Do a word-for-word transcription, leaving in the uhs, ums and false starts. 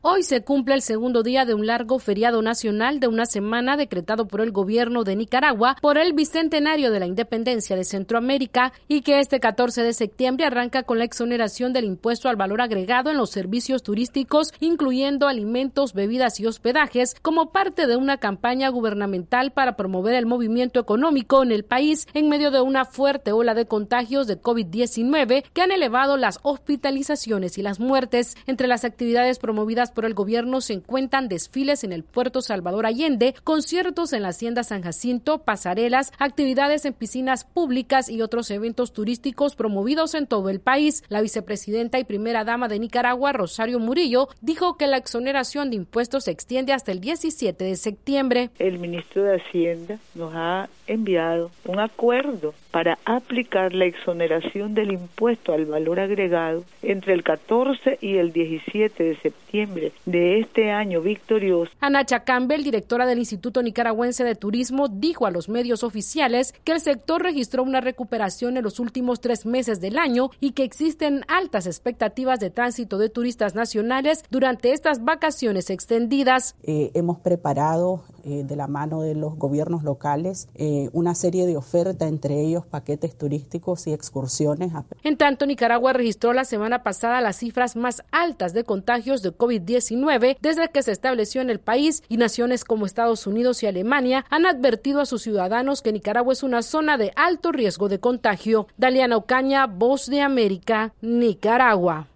Hoy se cumple el segundo día de un largo feriado nacional de una semana decretado por el gobierno de Nicaragua por el bicentenario de la independencia de Centroamérica y que este catorce de septiembre arranca con la exoneración del impuesto al valor agregado en los servicios turísticos, incluyendo alimentos, bebidas y hospedajes, como parte de una campaña gubernamental para promover el movimiento económico en el país en medio de una fuerte ola de contagios de COVID diecinueve que han elevado las hospitalizaciones y las muertes. Entre las actividades promovidas por el gobierno se encuentran desfiles en el Puerto Salvador Allende, conciertos en la Hacienda San Jacinto, pasarelas, actividades en piscinas públicas y otros eventos turísticos promovidos en todo el país. La vicepresidenta y primera dama de Nicaragua, Rosario Murillo, dijo que la exoneración de impuestos se extiende hasta el diecisiete de septiembre. El ministro de Hacienda nos ha enviado un acuerdo para aplicar la exoneración del impuesto al valor agregado entre el catorce y el diecisiete de septiembre de este año victorioso. Anacha Campbell, directora del Instituto Nicaragüense de Turismo, dijo a los medios oficiales que el sector registró una recuperación en los últimos tres meses del año y que existen altas expectativas de tránsito de turistas nacionales durante estas vacaciones extendidas. Eh, hemos preparado eh, de la mano de los gobiernos locales eh, una serie de ofertas, entre ellos paquetes turísticos y excursiones. En tanto, Nicaragua registró la semana pasada las cifras más altas de contagios de COVID diecinueve desde que se estableció en el país, y naciones como Estados Unidos y Alemania han advertido a sus ciudadanos que Nicaragua es una zona de alto riesgo de contagio. Daliana Ocaña, Voz de América, Nicaragua.